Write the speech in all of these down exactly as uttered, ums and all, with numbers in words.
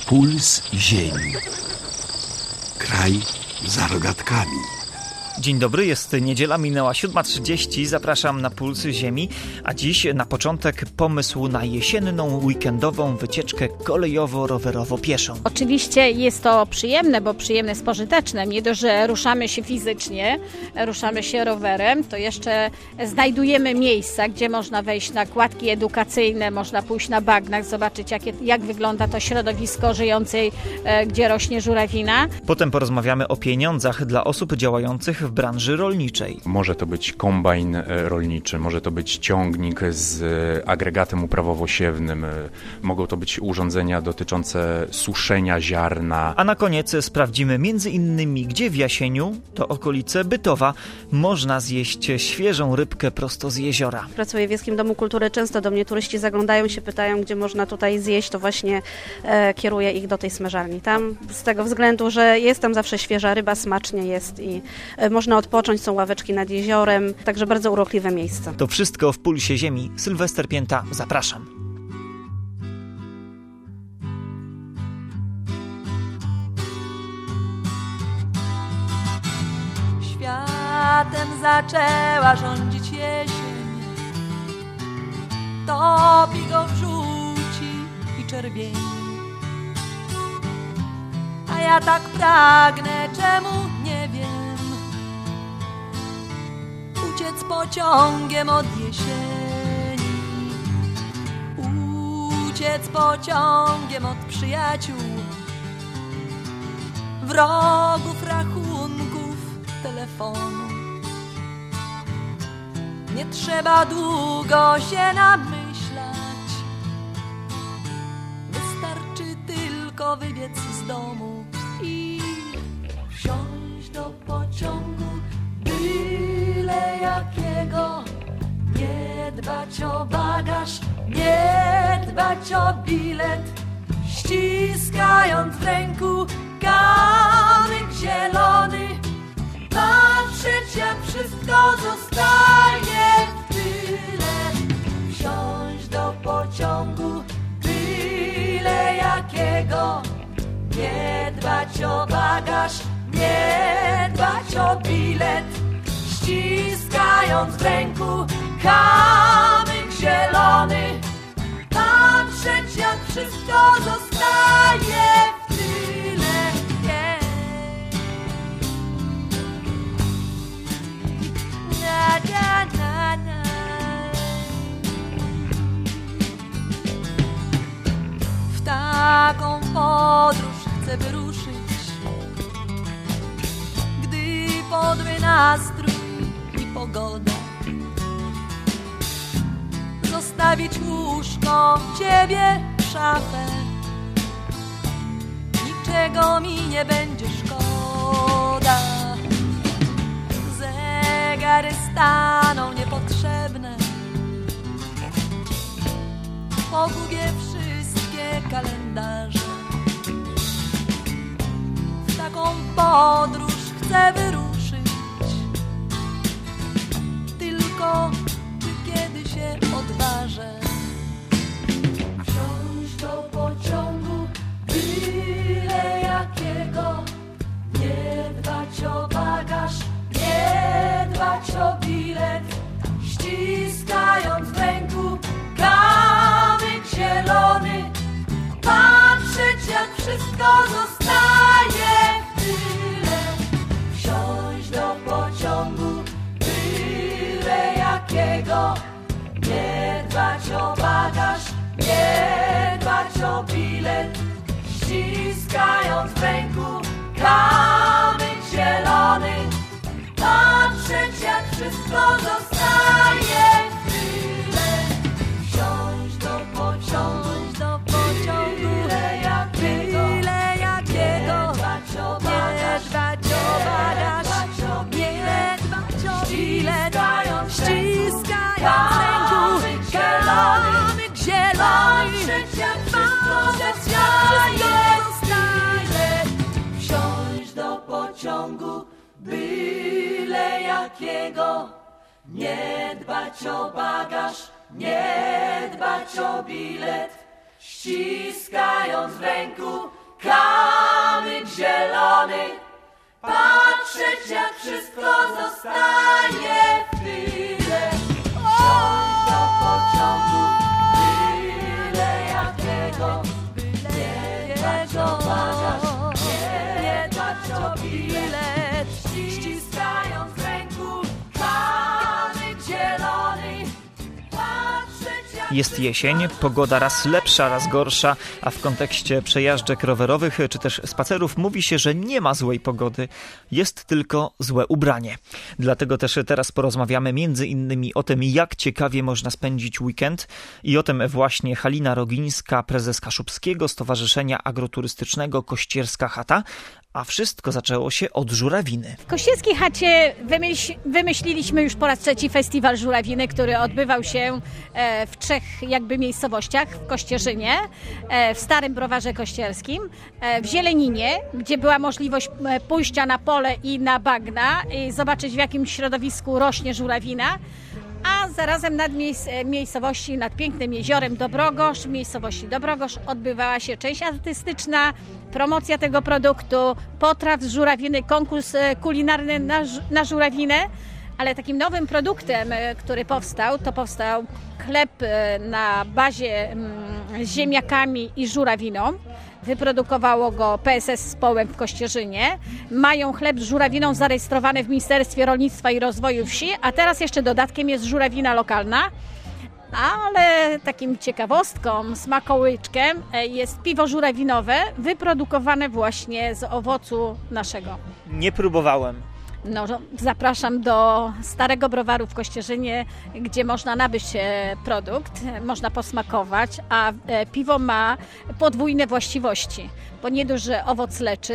Puls ziemi. Kraj za rogatkami. Dzień dobry, jest niedziela, minęła siódma trzydzieści, zapraszam na Puls Ziemi, a dziś na początek pomysł na jesienną, weekendową wycieczkę kolejowo-rowerowo-pieszą. Oczywiście jest to przyjemne, bo przyjemne jest pożyteczne. Nie dość, że ruszamy się fizycznie, ruszamy się rowerem, to jeszcze znajdujemy miejsca, gdzie można wejść na kładki edukacyjne, można pójść na bagnach, zobaczyć jak, jak wygląda to środowisko żyjącej, gdzie rośnie żurawina. Potem porozmawiamy o pieniądzach dla osób działających w branży rolniczej. Może to być kombajn rolniczy, może to być ciągnik z agregatem uprawowo-siewnym, mogą to być urządzenia dotyczące suszenia ziarna. A na koniec sprawdzimy między innymi, gdzie w Jasieniu, to okolice Bytowa, można zjeść świeżą rybkę prosto z jeziora. Pracuję w Wiejskim Domu Kultury, często do mnie turyści zaglądają się, pytają, gdzie można tutaj zjeść, to właśnie e, kieruję ich do tej smażalni. Tam z tego względu, że jest tam zawsze świeża ryba, smacznie jest i e, można odpocząć, są ławeczki nad jeziorem, także bardzo urokliwe miejsce. To wszystko w Pulsie Ziemi. Sylwester Pięta, zapraszam. Światem zaczęła rządzić jesień, topi go w żółci i czerwieni. A ja tak pragnę, czemu nie wiem, uciec pociągiem od jesieni, uciec pociągiem od przyjaciół, wrogów, rachunków, telefonu. Nie trzeba długo się namyślać, wystarczy tylko wybiec z domu i wsiąść do pociągu byle jakiego, nie dbać o bagaż, nie dbać o bilet, ściskając w ręku kamyk zielony, patrzeć jak wszystko zostaje w tyle. Wsiąść do pociągu byle jakiego, nie dbać o bagaż, nie dbać o bilet, ściskając w ręku kamyk zielony, patrzeć jak wszystko zostaje w tyle. Yeah. Na, na, na, na. W taką podróż chcę wyruszyć, gdy podły nastrój i pogoda, zostawić łóżko, ciebie, szafę, niczego mi nie będzie szkoda. Zegary staną niepotrzebne, pogubię wszystkie kalendarze. W taką podróż chcę wyruszyć, tylko czy kiedy się odważę? Wsiąść do pociągu byle jakiego, nie dbać o bagaż, nie dbać o bilet, ściskając w ręku kamyk zielony, patrzeć jak wszystko zostaje w tyle. Wsiąść do pociągu byle jakiego, nie dbać o bagaż, nie dbać o bilet, ściskając w ręku kamyk zielony, patrzeć jak wszystko zostaje w tyle. Wsiąść do pociągu, do pociągu byle jakiego, byle jakiego, nie dbać o bagaż, nie dbać o bilet, ściskając w ręku kamyk zielony, patrzeć jak wszystko zostaje w tyle. Wsiąść do pociągu byle jakiego, nie dbać o bagaż, nie dbać o bilet, ściskając w ręku kamyk zielony, patrzeć jak wszystko zostaje w tyle. Wsiąść do pociągu, byle jakiego, nie dbać o bagaż, nie dbać o bilet, ściskając w ręku kamyk zielony. Jest jesień, pogoda raz lepsza, raz gorsza, a w kontekście przejażdżek rowerowych czy też spacerów mówi się, że nie ma złej pogody, jest tylko złe ubranie. Dlatego też teraz porozmawiamy między innymi o tym, jak ciekawie można spędzić weekend i o tym właśnie Halina Rogińska, prezes Kaszubskiego Stowarzyszenia Agroturystycznego Kościerska Chata, a wszystko zaczęło się od żurawiny. W Kościerskiej Chacie wymyśl, wymyśliliśmy już po raz trzeci festiwal żurawiny, który odbywał się e, w trzech jakby miejscowościach. W Kościerzynie, e, w Starym Browarze Kościerskim, e, w Zieleninie, gdzie była możliwość e, pójścia na pole i na bagna i zobaczyć, w jakim środowisku rośnie żurawina. A zarazem nad miejsc, miejscowości, nad pięknym jeziorem Dobrogosz, w miejscowości Dobrogosz odbywała się część artystyczna, promocja tego produktu, potraw z żurawiny, konkurs kulinarny na, na żurawinę, ale takim nowym produktem, który powstał, to powstał chleb na bazie z ziemniakami i żurawiną. Wyprodukowało go P S S Społem w Kościerzynie. Mają chleb z żurawiną zarejestrowany w Ministerstwie Rolnictwa i Rozwoju Wsi, a teraz jeszcze dodatkiem jest żurawina lokalna. Ale takim ciekawostką, smakołyczkiem jest piwo żurawinowe wyprodukowane właśnie z owocu naszego. Nie próbowałem. No, zapraszam do Starego Browaru w Kościerzynie, gdzie można nabyć produkt, można posmakować, a piwo ma podwójne właściwości, bo nie dość, że owoc leczy,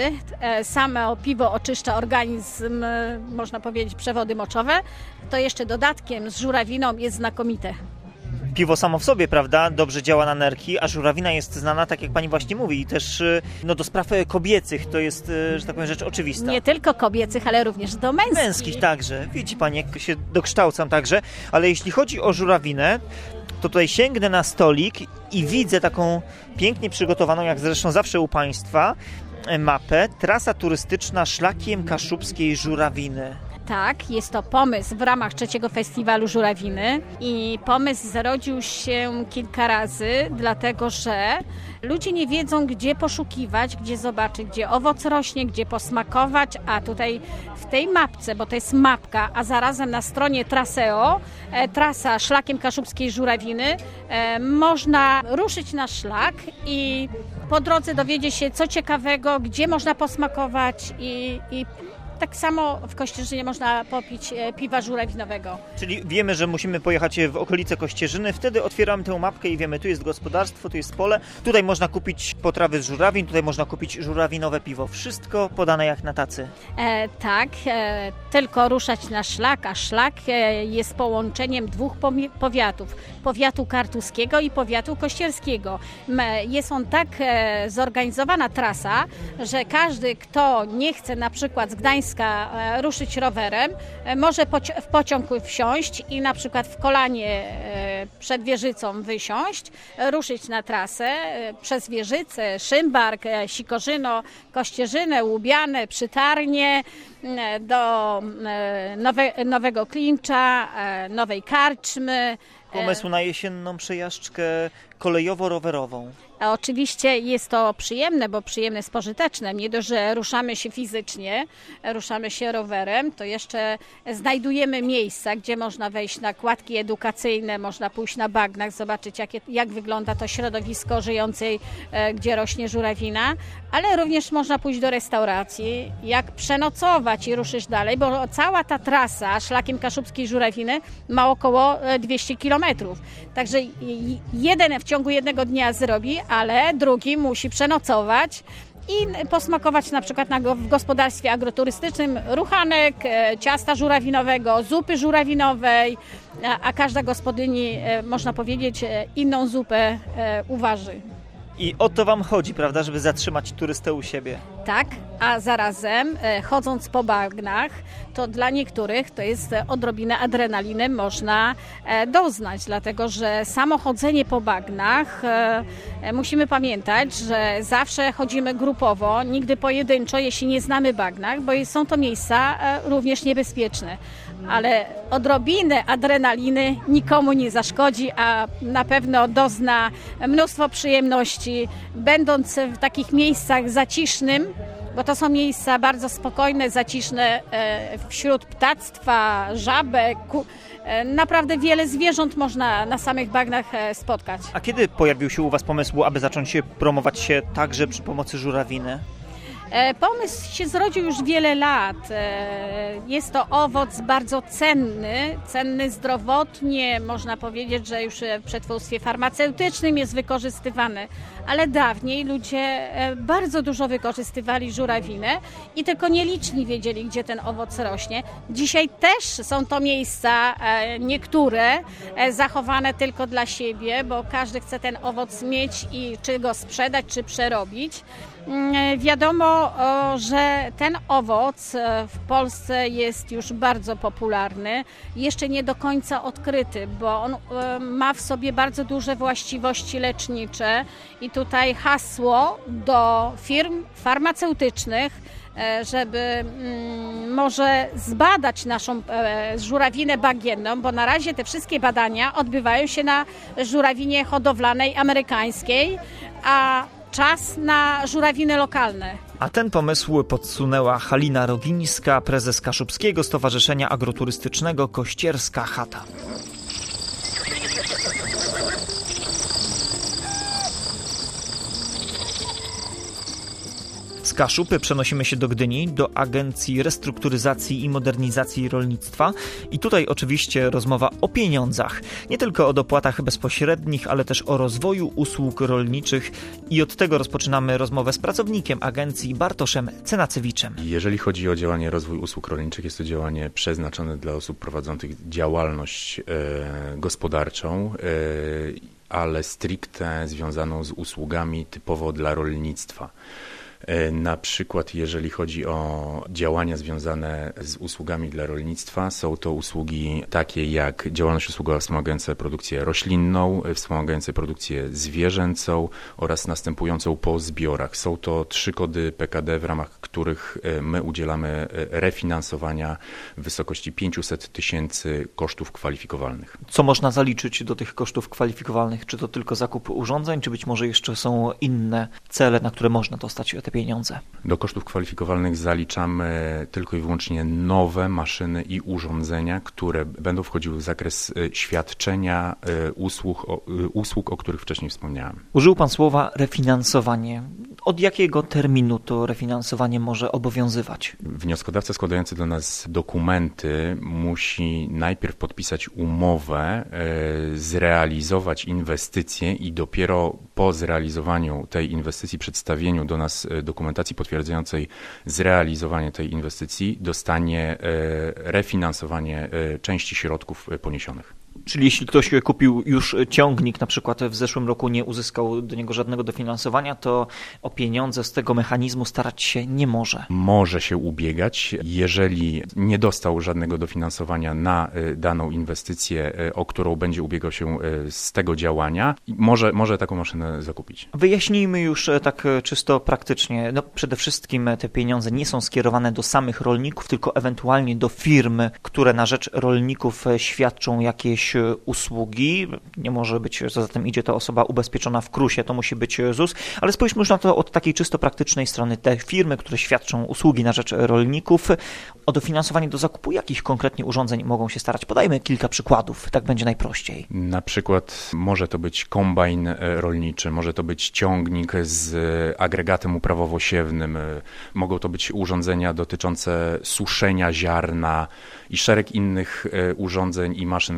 samo piwo oczyszcza organizm, można powiedzieć przewody moczowe, to jeszcze dodatkiem z żurawiną jest znakomite. Piwo samo w sobie, prawda, dobrze działa na nerki, a żurawina jest znana, tak jak pani właśnie mówi, i też no, do spraw kobiecych to jest, że tak powiem, rzecz oczywista. Nie tylko kobiecych, ale również do męskich. Męskich także. Widzi pani, jak się dokształcam także, ale jeśli chodzi o żurawinę, to tutaj sięgnę na stolik i widzę taką pięknie przygotowaną, jak zresztą zawsze u państwa, mapę, trasa turystyczna szlakiem kaszubskiej żurawiny. Tak, jest to pomysł w ramach trzeciego festiwalu żurawiny i pomysł zarodził się kilka razy, dlatego że ludzie nie wiedzą, gdzie poszukiwać, gdzie zobaczyć, gdzie owoc rośnie, gdzie posmakować, a tutaj w tej mapce, bo to jest mapka, a zarazem na stronie Traseo, e, trasa szlakiem kaszubskiej żurawiny, e, można ruszyć na szlak i po drodze dowiedzieć się, co ciekawego, gdzie można posmakować i, i tak samo w Kościerzynie można popić piwa żurawinowego. Czyli wiemy, że musimy pojechać w okolice Kościerzyny, wtedy otwieramy tę mapkę i wiemy, tu jest gospodarstwo, tu jest pole, tutaj można kupić potrawy z żurawin, tutaj można kupić żurawinowe piwo. Wszystko podane jak na tacy. E, tak, e, tylko ruszać na szlak, a szlak e, jest połączeniem dwóch powiatów. Powiatu kartuskiego i powiatu kościerskiego. Jest on tak e, zorganizowana trasa, że każdy, kto nie chce na przykład z Gdańska ruszyć rowerem, może w pociąg wsiąść i na przykład w Kolanie przed Wieżycą wysiąść, ruszyć na trasę przez Wieżycę, Szymbark, Sikorzyno, Kościerzynę, Łubianę, Przytarnie do Nowe, Nowego Klincza, Nowej Karczmy. Pomysł na jesienną przejażdżkę kolejowo-rowerową. A oczywiście jest to przyjemne, bo przyjemne jest pożyteczne. Nie dość, że ruszamy się fizycznie, ruszamy się rowerem, to jeszcze znajdujemy miejsca, gdzie można wejść na kładki edukacyjne, można pójść na bagnach, zobaczyć jak, jak wygląda to środowisko żyjącej, gdzie rośnie żurawina, ale również można pójść do restauracji, jak przenocować i ruszyć dalej, bo cała ta trasa szlakiem kaszubskiej żurawiny ma około dwieście kilometrów. Także jeden w ciągu jednego dnia zrobi, ale drugi musi przenocować i posmakować na przykład na, w gospodarstwie agroturystycznym ruchanek, ciasta żurawinowego, zupy żurawinowej, a, a każda gospodyni, można powiedzieć, inną zupę uważy. I o to wam chodzi, prawda, żeby zatrzymać turystę u siebie? tak, a zarazem e, chodząc po bagnach, to dla niektórych to jest e, odrobinę adrenaliny można e, doznać, dlatego że samo chodzenie po bagnach, e, e, musimy pamiętać, że zawsze chodzimy grupowo, nigdy pojedynczo, jeśli nie znamy bagnach, bo są to miejsca e, również niebezpieczne. Ale odrobinę adrenaliny nikomu nie zaszkodzi, a na pewno dozna mnóstwo przyjemności, będąc w takich miejscach zacisznym, bo to są miejsca bardzo spokojne, zaciszne, wśród ptactwa, żabek, naprawdę wiele zwierząt można na samych bagnach spotkać. A kiedy pojawił się u Was pomysł, aby zacząć promować się także przy pomocy żurawiny? Pomysł się zrodził już wiele lat. Jest to owoc bardzo cenny, cenny zdrowotnie, można powiedzieć, że już w przetwórstwie farmaceutycznym jest wykorzystywany, ale dawniej ludzie bardzo dużo wykorzystywali żurawinę i tylko nieliczni wiedzieli, gdzie ten owoc rośnie. Dzisiaj też są to miejsca, niektóre zachowane tylko dla siebie, bo każdy chce ten owoc mieć i czy go sprzedać, czy przerobić. Wiadomo, że ten owoc w Polsce jest już bardzo popularny, jeszcze nie do końca odkryty, bo on ma w sobie bardzo duże właściwości lecznicze i tutaj hasło do firm farmaceutycznych, żeby może zbadać naszą żurawinę bagienną, bo na razie te wszystkie badania odbywają się na żurawinie hodowlanej amerykańskiej, a czas na żurawiny lokalne. A ten pomysł podsunęła Halina Rogińska, prezes Kaszubskiego Stowarzyszenia Agroturystycznego Kościerska Chata. Z Kaszub przenosimy się do Gdyni, do Agencji Restrukturyzacji i Modernizacji Rolnictwa i tutaj oczywiście rozmowa o pieniądzach. Nie tylko o dopłatach bezpośrednich, ale też o rozwoju usług rolniczych i od tego rozpoczynamy rozmowę z pracownikiem agencji Bartoszem Cenacewiczem. Jeżeli chodzi o działanie rozwój usług rolniczych, jest to działanie przeznaczone dla osób prowadzących działalność e, gospodarczą, e, ale stricte związaną z usługami typowo dla rolnictwa. Na przykład jeżeli chodzi o działania związane z usługami dla rolnictwa, są to usługi takie jak działalność usługowa wspomagająca produkcję roślinną, wspomagająca produkcję zwierzęcą oraz następującą po zbiorach. Są to trzy kody P K D, w ramach których my udzielamy refinansowania w wysokości pięćset tysięcy kosztów kwalifikowalnych. Co można zaliczyć do tych kosztów kwalifikowalnych? Czy to tylko zakup urządzeń, czy być może jeszcze są inne cele, na które można dostać te pieniądze? Do kosztów kwalifikowalnych zaliczamy tylko i wyłącznie nowe maszyny i urządzenia, które będą wchodziły w zakres świadczenia usług, usług, o których wcześniej wspomniałem. Użył Pan słowa refinansowanie. Od jakiego terminu to refinansowanie może obowiązywać? Wnioskodawca składający do nas dokumenty musi najpierw podpisać umowę, zrealizować inwestycje i dopiero po zrealizowaniu tej inwestycji, przedstawieniu do nas dokumentacji potwierdzającej zrealizowanie tej inwestycji, dostanie refinansowanie części środków poniesionych. Czyli jeśli ktoś kupił już ciągnik, na przykład w zeszłym roku nie uzyskał do niego żadnego dofinansowania, to o pieniądze z tego mechanizmu starać się nie może. Może się ubiegać, jeżeli nie dostał żadnego dofinansowania na daną inwestycję, o którą będzie ubiegał się z tego działania, może, może taką maszynę zakupić. Wyjaśnijmy już tak czysto praktycznie. No, przede wszystkim te pieniądze nie są skierowane do samych rolników, tylko ewentualnie do firm, które na rzecz rolników świadczą jakieś usługi. Nie może być, co za tym idzie, to osoba ubezpieczona w krusie, to musi być Z U S, ale spójrzmy już na to od takiej czysto praktycznej strony. Te firmy, które świadczą usługi na rzecz rolników, o dofinansowanie do zakupu jakich konkretnie urządzeń mogą się starać? Podajmy kilka przykładów, tak będzie najprościej. Na przykład może to być kombajn rolniczy, może to być ciągnik z agregatem uprawowo-siewnym, mogą to być urządzenia dotyczące suszenia ziarna i szereg innych urządzeń i maszyn, które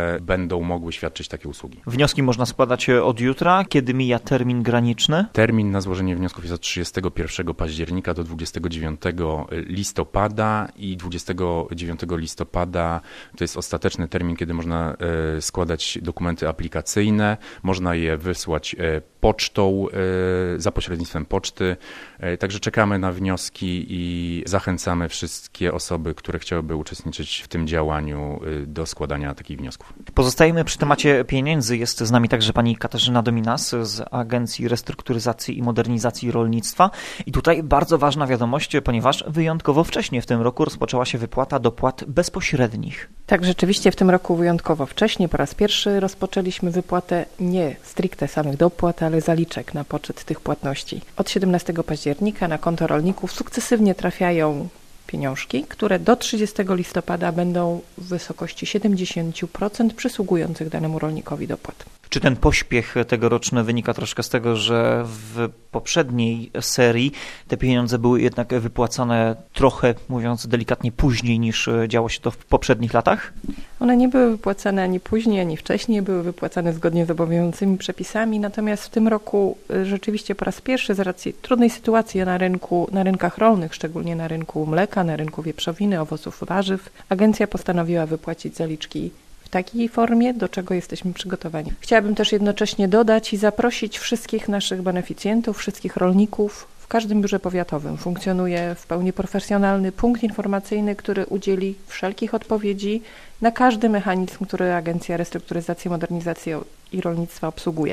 które będą mogły świadczyć takie usługi. Wnioski można składać od jutra, kiedy mija termin graniczny? Termin na złożenie wniosków jest od trzydziestego pierwszego października do dwudziestego dziewiątego listopada i dwudziestego dziewiątego listopada to jest ostateczny termin, kiedy można e, składać dokumenty aplikacyjne. Można je wysłać e, pocztą, e, za pośrednictwem poczty. E, także czekamy na wnioski i zachęcamy wszystkie osoby, które chciałyby uczestniczyć w tym działaniu e, do składania takich wniosków. Pozostajemy przy temacie pieniędzy. Jest z nami także pani Katarzyna Dominas z Agencji Restrukturyzacji i Modernizacji Rolnictwa. I tutaj bardzo ważna wiadomość, ponieważ wyjątkowo wcześnie w tym roku rozpoczęła się wypłata dopłat bezpośrednich. Tak, rzeczywiście w tym roku wyjątkowo wcześnie, po raz pierwszy rozpoczęliśmy wypłatę nie stricte samych dopłat, ale zaliczek na poczet tych płatności. Od siedemnastego października na konto rolników sukcesywnie trafiają pieniążki, które do trzydziestego listopada będą w wysokości siedemdziesiąt procent przysługujących danemu rolnikowi dopłat. Czy ten pośpiech tegoroczny wynika troszkę z tego, że w poprzedniej serii te pieniądze były jednak wypłacane trochę, mówiąc delikatnie, później niż działo się to w poprzednich latach? One nie były wypłacane ani później, ani wcześniej, były wypłacane zgodnie z obowiązującymi przepisami, natomiast w tym roku rzeczywiście po raz pierwszy z racji trudnej sytuacji na rynku, na rynkach rolnych, szczególnie na rynku mleka, na rynku wieprzowiny, owoców, warzyw, agencja postanowiła wypłacić zaliczki w takiej formie, do czego jesteśmy przygotowani. Chciałabym też jednocześnie dodać i zaprosić wszystkich naszych beneficjentów, wszystkich rolników. W każdym biurze powiatowym funkcjonuje w pełni profesjonalny punkt informacyjny, który udzieli wszelkich odpowiedzi na każdy mechanizm, który Agencja Restrukturyzacji, Modernizacji i Rolnictwa obsługuje.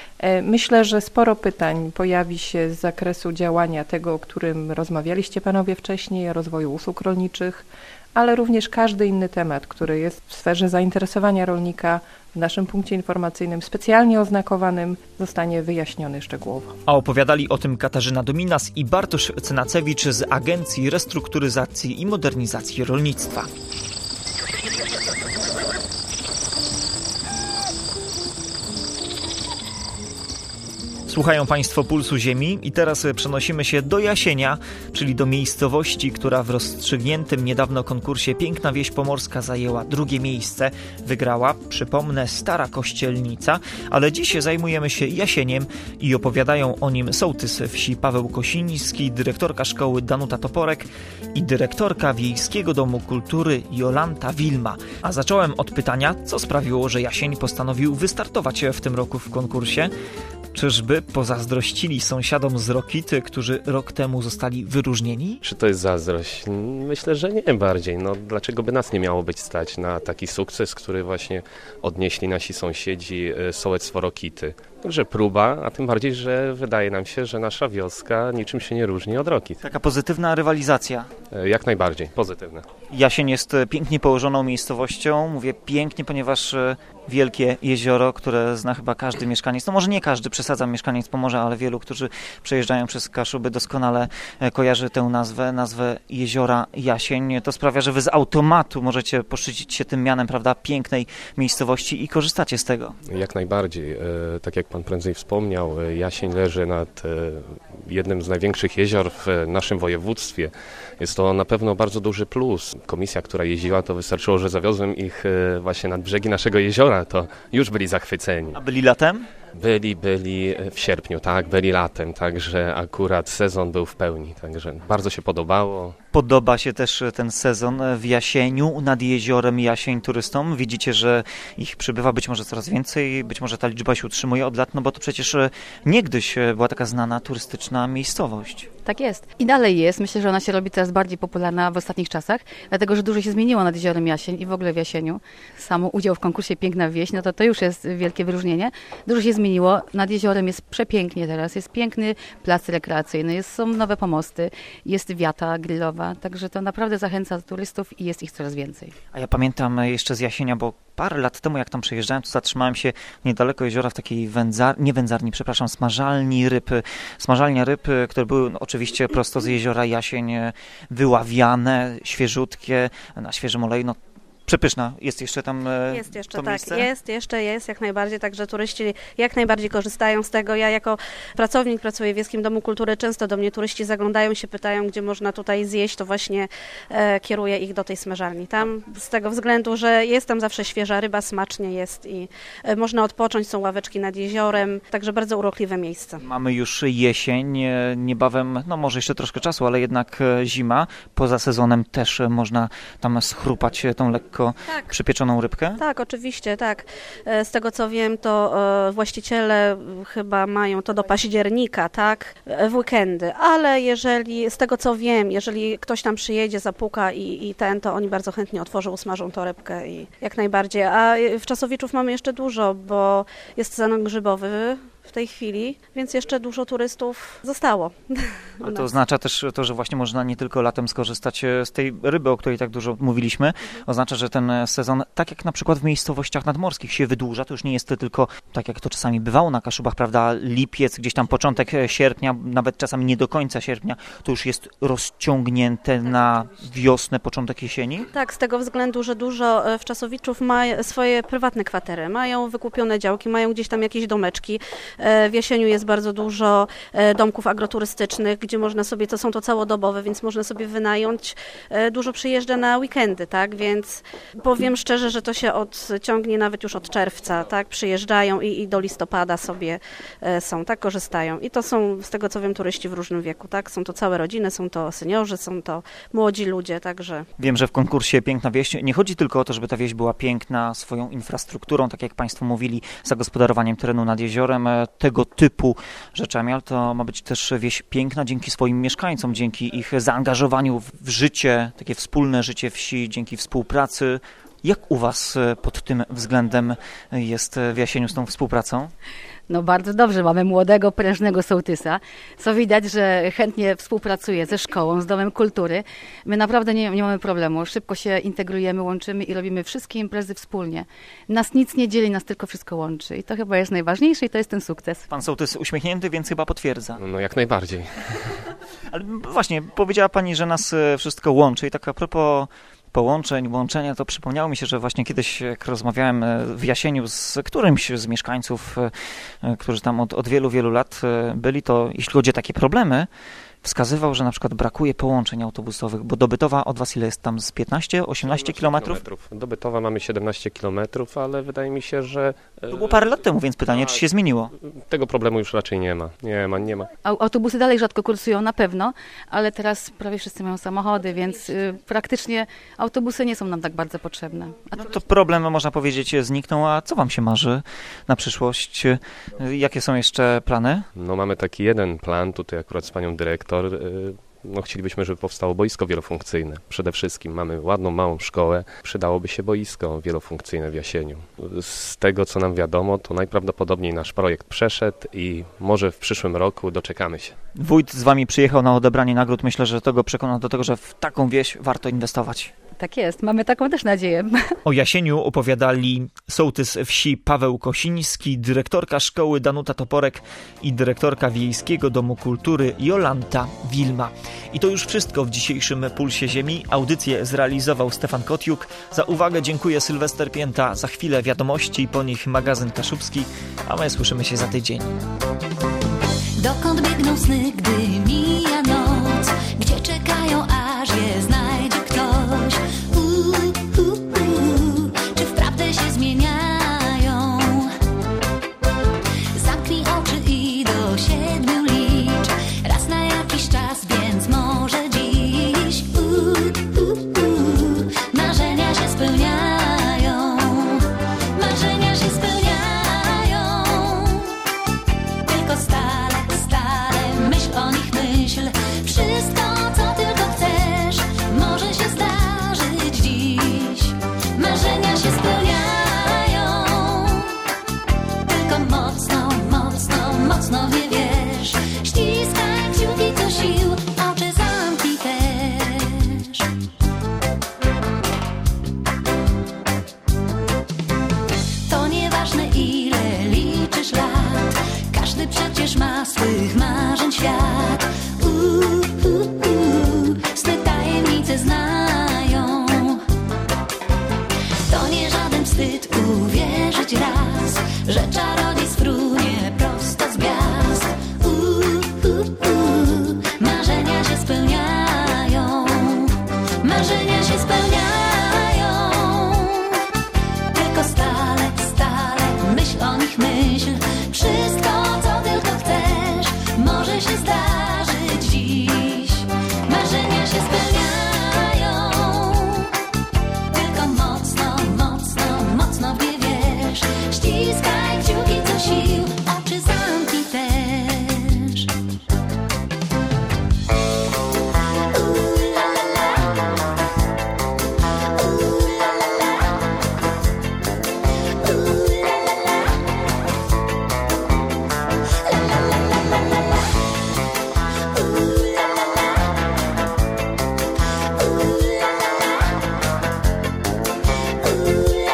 Myślę, że sporo pytań pojawi się z zakresu działania tego, o którym rozmawialiście panowie wcześniej, o rozwoju usług rolniczych, ale również każdy inny temat, który jest w sferze zainteresowania rolnika w naszym punkcie informacyjnym specjalnie oznakowanym, zostanie wyjaśniony szczegółowo. A opowiadali o tym Katarzyna Dominas i Bartosz Cynacewicz z Agencji Restrukturyzacji i Modernizacji Rolnictwa. Słuchają Państwo Pulsu Ziemi i teraz przenosimy się do Jasienia, czyli do miejscowości, która w rozstrzygniętym niedawno konkursie Piękna Wieś Pomorska zajęła drugie miejsce. Wygrała, przypomnę, Stara Kościelnica, ale dziś zajmujemy się Jasieniem i opowiadają o nim sołtys wsi Paweł Kosiński, dyrektorka szkoły Danuta Toporek i dyrektorka Wiejskiego Domu Kultury Jolanta Wilma. A zacząłem od pytania, co sprawiło, że Jasień postanowił wystartować w tym roku w konkursie. Czyżby pozazdrościli sąsiadom z Rokity, którzy rok temu zostali wyróżnieni? Czy to jest zazdrość? Myślę, że nie bardziej. No, dlaczego by nas nie miało być stać na taki sukces, który właśnie odnieśli nasi sąsiedzi sołectwo Rokity? Także próba, a tym bardziej, że wydaje nam się, że nasza wioska niczym się nie różni od Rokit. Taka pozytywna rywalizacja. Jak najbardziej, pozytywna. Jasień jest pięknie położoną miejscowością. Mówię pięknie, ponieważ wielkie jezioro, które zna chyba każdy mieszkaniec, no może nie każdy, przesadzam, mieszkaniec Pomorza, ale wielu, którzy przejeżdżają przez Kaszuby, doskonale kojarzy tę nazwę, nazwę jeziora Jasień. To sprawia, że wy z automatu możecie poszczycić się tym mianem, prawda, pięknej miejscowości i korzystacie z tego. Jak najbardziej. Tak jak pan prędzej wspomniał, Jasień leży nad jednym z największych jezior w naszym województwie. Jest to na pewno bardzo duży plus. Komisja, która jeździła, to wystarczyło, że zawiozłem ich właśnie nad brzegi naszego jeziora, to już byli zachwyceni. A byli latem? Byli, byli w sierpniu, tak, byli latem, także akurat sezon był w pełni, także bardzo się podobało. Podoba się też ten sezon w Jasieniu, nad jeziorem Jasień turystom. Widzicie, że ich przybywa być może coraz więcej, być może ta liczba się utrzymuje od lat, no bo to przecież niegdyś była taka znana turystyczna miejscowość. Tak jest. I dalej jest. Myślę, że ona się robi coraz bardziej popularna w ostatnich czasach, dlatego że dużo się zmieniło nad jeziorem Jasień i w ogóle w Jasieniu. Sam udział w konkursie Piękna Wieś, no to to już jest wielkie wyróżnienie. Dużo się zmieniło. Nad jeziorem jest przepięknie teraz. Jest piękny plac rekreacyjny, jest, są nowe pomosty, jest wiata grillowa, także to naprawdę zachęca turystów i jest ich coraz więcej. A ja pamiętam jeszcze z Jasienia, bo parę lat temu, jak tam przejeżdżałem, to zatrzymałem się niedaleko jeziora w takiej wędzar... nie wędzarni, przepraszam, smażalni ryb. Smażalnia ryb, które były no, oczywiście prosto z jeziora Jasień wyławiane, świeżutkie, na świeżym oleju. No, przepyszna. Jest jeszcze tam e, Jest jeszcze, to tak, miejsce? jest, jeszcze jest, jak najbardziej, także turyści jak najbardziej korzystają z tego. Ja jako pracownik pracuję w Wiejskim Domu Kultury, często do mnie turyści zaglądają się, pytają, gdzie można tutaj zjeść, to właśnie e, kieruję ich do tej smężarni. Tam z tego względu, że jest tam zawsze świeża ryba, smacznie jest i e, można odpocząć, są ławeczki nad jeziorem, także bardzo urokliwe miejsce. Mamy już jesień, e, niebawem, no może jeszcze troszkę czasu, ale jednak e, zima. Poza sezonem też e, można tam schrupać e, tą lekko Tak. przypieczoną rybkę. Tak, oczywiście, tak. E, Z tego co wiem, to e, właściciele chyba mają to do października, tak, e, w weekendy, ale jeżeli, z tego co wiem, jeżeli ktoś tam przyjedzie, zapuka i, i ten, to oni bardzo chętnie otworzą, usmażą torebkę i jak najbardziej. A w Czasowiczów mamy jeszcze dużo, bo jest sezon grzybowy w tej chwili, więc jeszcze dużo turystów zostało. Ale to oznacza też to, że właśnie można nie tylko latem skorzystać e, z tej ryby, o której tak dużo mówiliśmy. Mhm. Oznacza, że ten sezon, tak jak na przykład w miejscowościach nadmorskich się wydłuża, to już nie jest to tylko, tak jak to czasami bywało na Kaszubach, prawda, lipiec, gdzieś tam początek sierpnia, nawet czasami nie do końca sierpnia, to już jest rozciągnięte na wiosnę, początek jesieni? Tak, z tego względu, że dużo w Czasowiczów ma swoje prywatne kwatery, mają wykupione działki, mają gdzieś tam jakieś domeczki. W jesieniu jest bardzo dużo domków agroturystycznych, gdzie można sobie, to są to całodobowe, więc można sobie wynająć. Dużo przyjeżdża na weekendy, tak, więc powiem szczerze, że to się odciągnie nawet już od czerwca, tak, przyjeżdżają i, i do listopada sobie są, tak, korzystają. I to są, z tego co wiem, turyści w różnym wieku, tak, są to całe rodziny, są to seniorzy, są to młodzi ludzie, także... Wiem, że w konkursie Piękna Wieś nie chodzi tylko o to, żeby ta wieś była piękna swoją infrastrukturą, tak jak Państwo mówili, zagospodarowaniem terenu nad jeziorem, tego typu rzeczami, ale to ma być też wieś piękna dzięki swoim mieszkańcom, dzięki ich zaangażowaniu w życie, takie wspólne życie wsi, dzięki współpracy. Jak u Was pod tym względem jest w Jasieniu z tą współpracą? No bardzo dobrze, mamy młodego, prężnego sołtysa, co widać, że chętnie współpracuje ze szkołą, z Domem Kultury. My naprawdę nie, nie mamy problemu, szybko się integrujemy, łączymy i robimy wszystkie imprezy wspólnie. Nas nic nie dzieli, nas tylko wszystko łączy i to chyba jest najważniejsze i to jest ten sukces. Pan sołtys uśmiechnięty, więc chyba potwierdza. No jak najbardziej. Ale właśnie, powiedziała Pani, że nas wszystko łączy i tak a propos połączeń, łączenia, to przypomniało mi się, że właśnie kiedyś, jak rozmawiałem w Jasieniu z którymś z mieszkańców, którzy tam od, od wielu, wielu lat byli, to jeśli chodzi o takie problemy, wskazywał, że na przykład brakuje połączeń autobusowych, bo do Bytowa od Was ile jest tam z piętnaście osiemnaście kilometrów? Do Bytowa mamy siedemnaście kilometrów, ale wydaje mi się, że... To było parę lat temu, więc pytanie, czy się zmieniło? Tego problemu już raczej nie ma. Nie ma, nie ma. Autobusy dalej rzadko kursują, na pewno, ale teraz prawie wszyscy mają samochody, więc y, praktycznie autobusy nie są nam tak bardzo potrzebne. A no to problem, można powiedzieć, zniknął, a co Wam się marzy na przyszłość? Jakie są jeszcze plany? No mamy taki jeden plan, tutaj akurat z panią dyrektor. No, chcielibyśmy, żeby powstało boisko wielofunkcyjne. Przede wszystkim mamy ładną, małą szkołę. Przydałoby się boisko wielofunkcyjne w Jasieniu. Z tego, co nam wiadomo, to najprawdopodobniej nasz projekt przeszedł i może w przyszłym roku doczekamy się. Wójt z Wami przyjechał na odebranie nagród. Myślę, że to go przekona do tego, że w taką wieś warto inwestować. Tak jest, mamy taką też nadzieję. O Jasieniu opowiadali sołtys wsi Paweł Kosiński, dyrektorka szkoły Danuta Toporek i dyrektorka Wiejskiego Domu Kultury Jolanta Wilma. I to już wszystko w dzisiejszym Pulsie Ziemi. Audycję zrealizował Stefan Kotiuk. Za uwagę dziękuję Sylwester Pięta. Za chwilę wiadomości, po nich magazyn kaszubski, a my słyszymy się za tydzień. Dokąd biegną sny, gdy mija noc? Gdzie czekają, aż je znajdzie ktoś? Uuu, uu, uu, czy wprawdzie się zmieniają? Zamknij oczy i do siedmiu licz. Raz na jakiś czas, więc może dziś. Uuu, uu, uu, marzenia się spełniają. Marzenia się spełniają. Tylko stale, stale myśl o nich, myśl. Wszystko, co tylko chcesz, może się zdarzyć dziś. Marzenia się spełniają. Tylko mocno, mocno, mocno nie wierz. Ściskaj kciuki co sił, oczy zamknij też. To nieważne ile liczysz lat, każdy przecież ma swych marzeń świat. Uuu, uuu, uuu, swe tajemnice znają. choć raz, że czarodziej sfrunie prosto z gwiazd. U, u, u, marzenia się spełniają, marzenia się spełniają. Tylko stale, stale myśl o nich myśl. Wszystko, co tylko chcesz, może się zdarzyć dziś. Marzenia się spełniają. Tylko mocno, mocno, mocno w nie wierz. Ściskaj kciuki co sił, oczy zamknij też. U, la, la, la. U, la, la, la. U, la, la, la. La, la, la, la, la, la, la. U, la, la, la. U, la, la, la. U, la,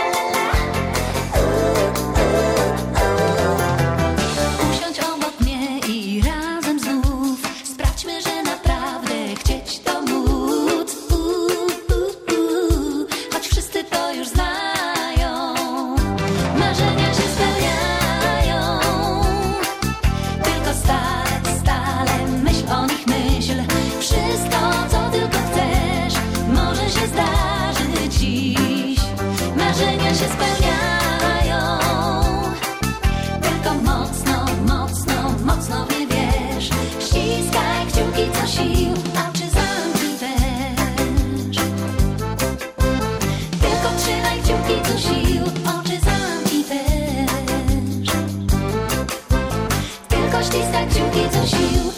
la, la. Usiądź obok mnie i razem znów sprawdźmy, że naprawdę chcieć to móc. U, u, u, choć wszyscy to już znają, marzenia się spełniają. Tylko stale, stale myśl o nich myśl. Wszystko, co tylko chcesz, może się zdarzyć dziś. Marzenia się spełniają. Tylko mocno, mocno, mocno w nie wierz. Ściskaj kciuki co sił, oczy zamknij też. Tylko trzymaj kciuki co sił, oczy zamknij też. Tylko ściskaj kciuki co sił,